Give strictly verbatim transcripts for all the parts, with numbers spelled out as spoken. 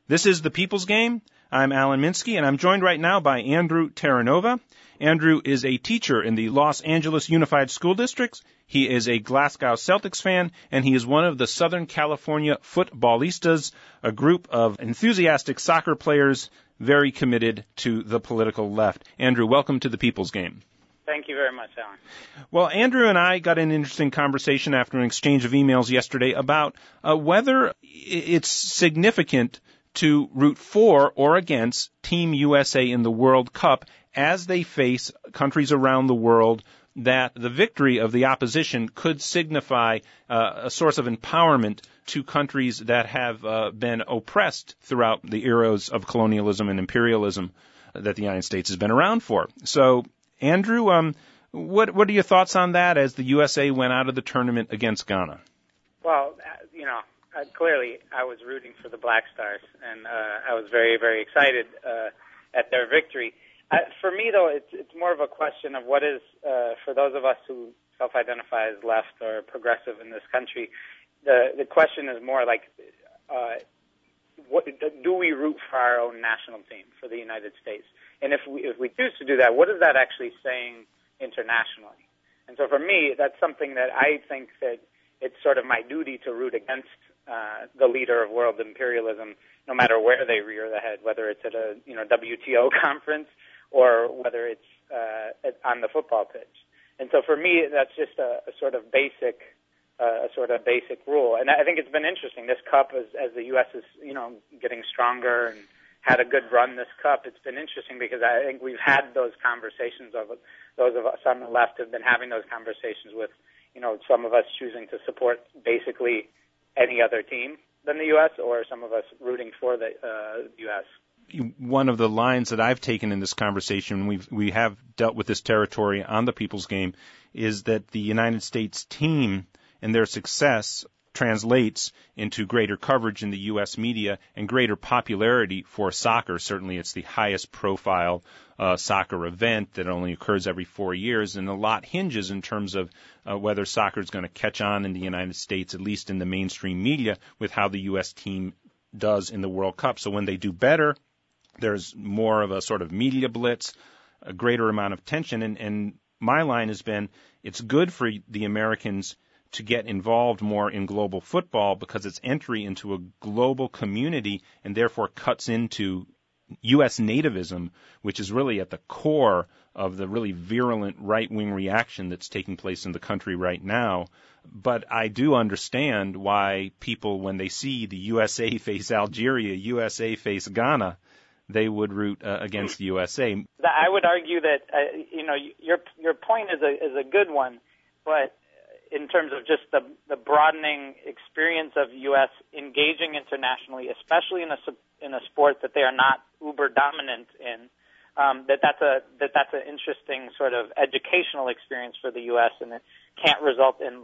This is The People's Game. I'm Alan Minsky, and I'm joined right now by Andrew Terranova. Andrew is a teacher in the Los Angeles Unified School District. He is a Glasgow Celtics fan, and he is one of the Southern California Footballistas, a group of enthusiastic soccer players very committed to the political left. Andrew, welcome to The People's Game. Thank you very much, Alan. Well, Andrew and I got an interesting conversation after an exchange of emails yesterday about uh, whether it's significant to root for or against Team U S A in the World Cup as they face countries around the world that the victory of the opposition could signify uh, a source of empowerment to countries that have uh, been oppressed throughout the eras of colonialism and imperialism that the United States has been around for. So, Andrew, um, what what are your thoughts on that as the U S A went out of the tournament against Ghana? Well, you know, uh, clearly I was rooting for the Black Stars, and uh, I was very, very excited uh, at their victory. Uh, for me, though, it's it's more of a question of what is, uh, for those of us who self-identify as left or progressive in this country, the the question is more like, uh, what, do we root for our own national team, for the United States? And if we if we choose to do that, what is that actually saying internationally? And so for me, that's something that I think that it's sort of my duty to root against uh, the leader of world imperialism, no matter where they rear the head, whether it's at a you know W T O conference or whether it's uh, at, on the football pitch. And so for me, that's just a, a sort of basic, uh, a sort of basic rule. And I think it's been interesting. This cup, as, as the U S is you know getting stronger and had a good run this cup, it's been interesting because I think we've had those conversations of those of us on the left have been having those conversations with, you know, some of us choosing to support basically any other team than the U S or some of us rooting for the uh, U S. One of the lines that I've taken in this conversation, we've, we have dealt with this territory on the People's Game, is that the United States team and their success translates into greater coverage in the U S media and greater popularity for soccer. Certainly it's the highest profile uh, soccer event that only occurs every four years, and a lot hinges in terms of uh, whether soccer is going to catch on in the United States, at least in the mainstream media, with how the U S team does in the World Cup. So when they do better, there's more of a sort of media blitz, a greater amount of tension, and, and my line has been it's good for the Americans to get involved more in global football because it's entry into a global community and therefore cuts into U S nativism, which is really at the core of the really virulent right-wing reaction that's taking place in the country right now. But I do understand why people, when they see the U S A face Algeria, U S A face Ghana, they would root uh, against the U S A. I would argue that, uh, you know, your your point is a is a good one, but in terms of just the, the broadening experience of U S engaging internationally, especially in a in a sport that they are not uber dominant in, um, that that's a that that's an interesting sort of educational experience for the U S and it can't result in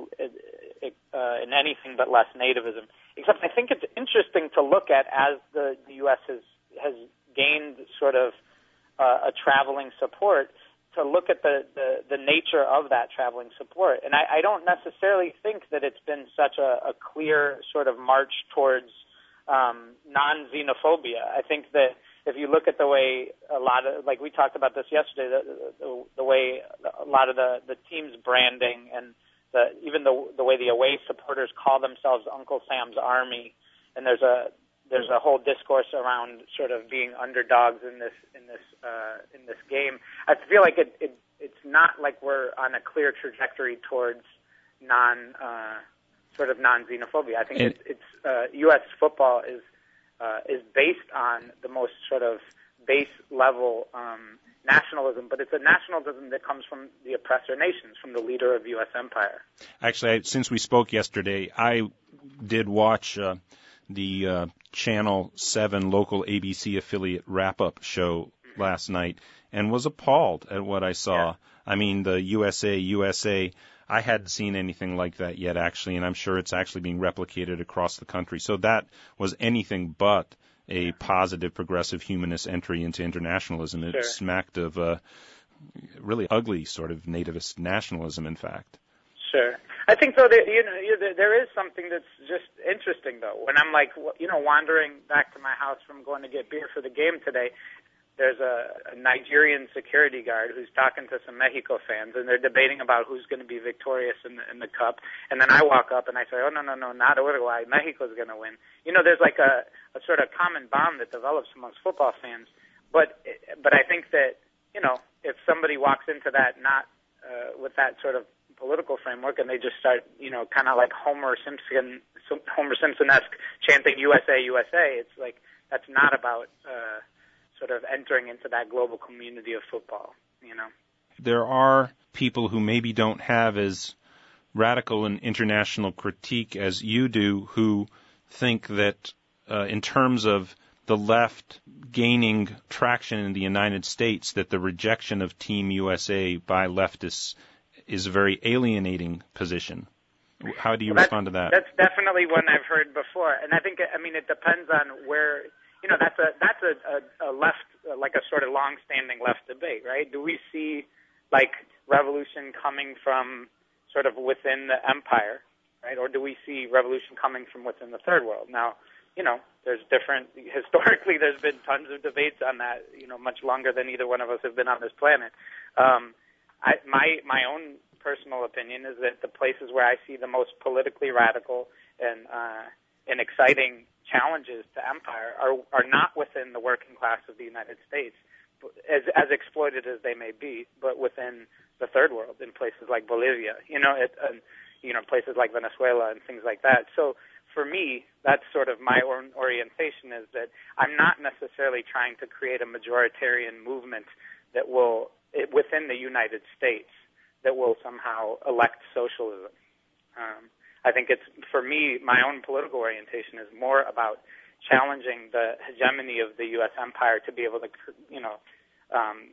uh, in anything but less nativism. Except I think it's interesting to look at as the, the U S has has gained sort of uh, a traveling support, to look at the, the, the nature of that traveling support. And I, I don't necessarily think that it's been such a, a clear sort of march towards um, non-xenophobia. I think that if you look at the way a lot of, like we talked about this yesterday, the, the, the way a lot of the, the team's branding and the, even the, the way the away supporters call themselves Uncle Sam's Army, and there's a There's a whole discourse around sort of being underdogs in this in this uh, in this game. I feel like it, it it's not like we're on a clear trajectory towards non uh, sort of non xenophobia. I think it, it's uh, U S football is uh, is based on the most sort of base level um, nationalism, but it's a nationalism that comes from the oppressor nations, from the leader of U S empire. Actually, since we spoke yesterday, I did watch Uh the uh, Channel seven local A B C affiliate wrap-up show last night and was appalled at what I saw. Yeah. I mean, the U S A, U S A, I hadn't seen anything like that yet, actually, and I'm sure it's actually being replicated across the country. So that was anything but a positive, progressive, humanist entry into internationalism. It sure. smacked of uh, really ugly sort of nativist nationalism, in fact. Sure. I think though that you know you, there is something that's just interesting though. When I'm like you know wandering back to my house from going to get beer for the game today, there's a, a Nigerian security guard who's talking to some Mexico fans, and they're debating about who's going to be victorious in the, in the cup. And then I walk up and I say, "Oh no no no, not Uruguay. Mexico's going to win." You know, there's like a, a sort of common bond that develops amongst football fans. But but I think that you know if somebody walks into that not uh, with that sort of political framework, and they just start, you know, kind of like Homer Simpson, Homer Simpson-esque chanting "U S A, U S A." It's like that's not about uh, sort of entering into that global community of football. You know, there are people who maybe don't have as radical an international critique as you do, who think that uh, in terms of the left gaining traction in the United States, that the rejection of Team U S A by leftists is a very alienating position. How do you well, respond to that? That's definitely one I've heard before, and I think I mean it depends on where you know that's a that's a, a, a left like a sort of long-standing left debate, right? Do we see like revolution coming from sort of within the empire, right, or do we see revolution coming from within the third world? Now, you know, there's different historically. There's been tons of debates on that, you know, much longer than either one of us have been on this planet. Um, I, my my own personal opinion is that the places where I see the most politically radical and uh, and exciting challenges to empire are are not within the working class of the United States, as as exploited as they may be, but within the third world, in places like Bolivia, you know, it, uh, you know, places like Venezuela and things like that. So for me, that's sort of my own orientation, is that I'm not necessarily trying to create a majoritarian movement that will within the United States that will somehow elect socialism. Um, I think it's, for me, my own political orientation is more about challenging the hegemony of the U S empire to be able to, you know, um,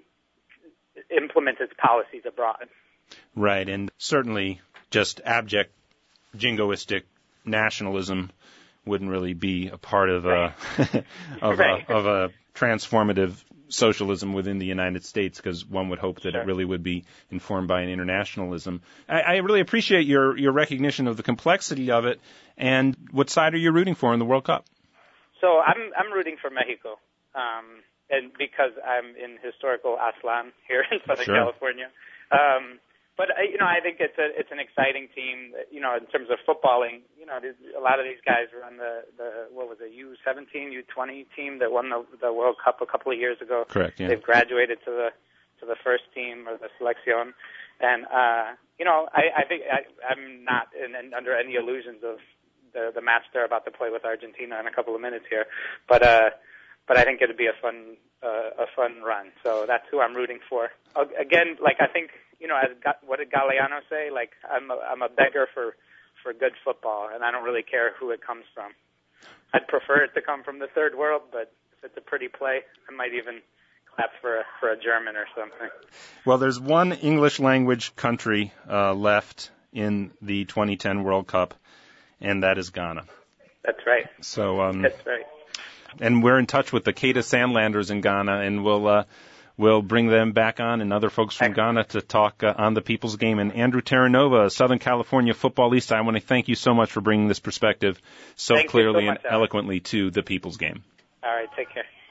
implement its policies abroad. Right, and certainly just abject jingoistic nationalism wouldn't really be a part of a, of, right. a of a transformative socialism within the United States, because one would hope that sure. it really would be informed by an internationalism. I, I really appreciate your, your recognition of the complexity of it. And what side are you rooting for in the World Cup? So I'm I'm rooting for Mexico, um, and because I'm in historical Aztlán here in Southern sure. California. Um, But, you know, I think it's a it's an exciting team, you know, in terms of footballing. You know, a lot of these guys were on the, the what was it, U seventeen, U twenty team that won the, the World Cup a couple of years ago. Correct, yeah. They've graduated to the to the first team or the selección. And, uh, you know, I, I think I, I'm not in, in, under any illusions of the, the match they're about to play with Argentina in a couple of minutes here. But, uh, but I think it'd be a fun uh, a fun run. So that's who I'm rooting for. Again, like I think, you know, as what did Galeano say? Like I'm a, I'm a beggar for, for good football, and I don't really care who it comes from. I'd prefer it to come from the third world, but if it's a pretty play, I might even clap for a, for a German or something. Well, there's one English language country uh, left in the twenty ten World Cup, and that is Ghana. That's right. So um, that's right. And we're in touch with the Keita Sandlanders in Ghana, and we'll uh, we'll bring them back on and other folks from Ghana to talk uh, on the People's Game. And Andrew Terranova, Southern California Footballista, I want to thank you so much for bringing this perspective so thank clearly so much, and eloquently to the People's Game. All right, take care.